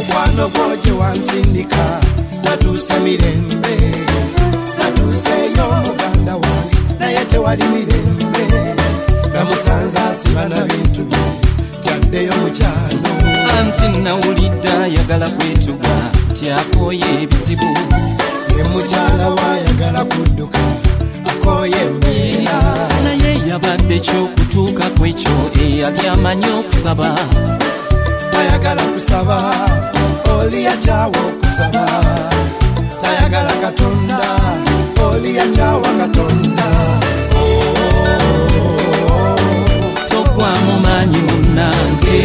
mukwano gwoje wansindika natuuse mirembe natuuseyo muganda wange naye tewali mirembe namusanze asiba na bintu bye tyaddeyo mukyalo anti nawulidde ayagala kwetuga tyakoye ebizibu ye mukyala wayagala kudduka akoye embeera naye yabadde kyokutuuka kwekyo eyali amanyi okusaba tayagala kusaba oli yakyawa okusaba tayagala katonda oli yakyawa katonda togwamu maanyi munnange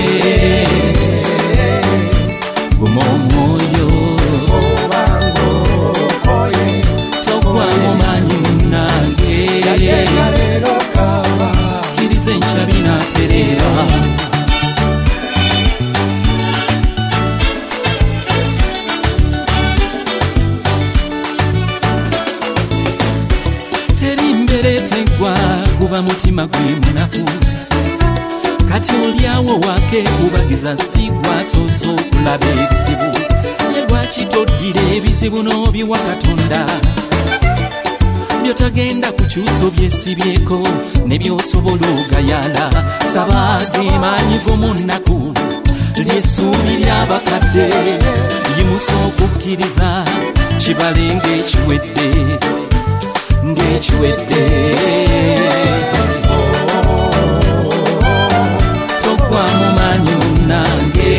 guma omwoyo obango koye togwamu maanyi munnange leero kaba kiriza enkyabi n'atereera teri mbere tegwa guba mutima gwe munafu kati oliawo wake kubagiza sigwa soso okulaba ebizibu ye lwaki toddira ebizibu n'obiwa katonda byotagenda kukyusa obyesibyeko ne byosobola ogayala sabaage maanyi g'omunnaku lyessuubi ly'abakadde yimusa okukkiriza kibale ng'ekiwedde togwamu maanyi munnange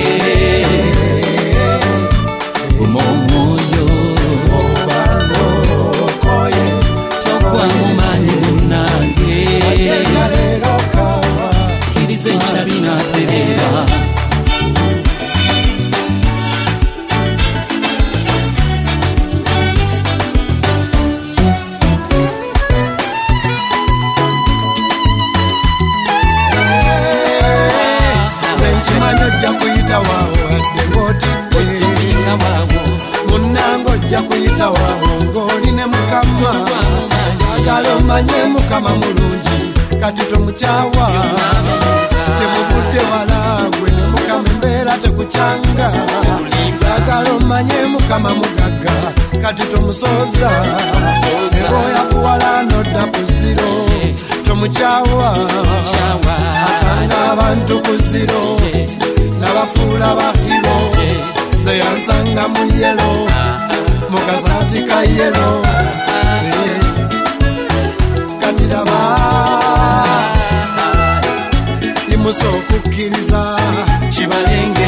guma omwoyo togwamu maanyi munnange kiriza enkyabi n'atereera ojja kuyita waawo adde ng'otidde munnange ojja kuyita waawo ng'oli ne mukama agala omanye mukama mulungi kati tomukyawa temuvudde wala gwe ne mukama embeera tekukyanga agala omanye mukama mugagga kati tomusooza ebooya kuwala nodda ku ziro tomukyawa asanga abantu ku ziro nabafuula bahiro nze yansanga mu yelo mukasaati ka yelo kati laba imusa okukkiriza kibalenga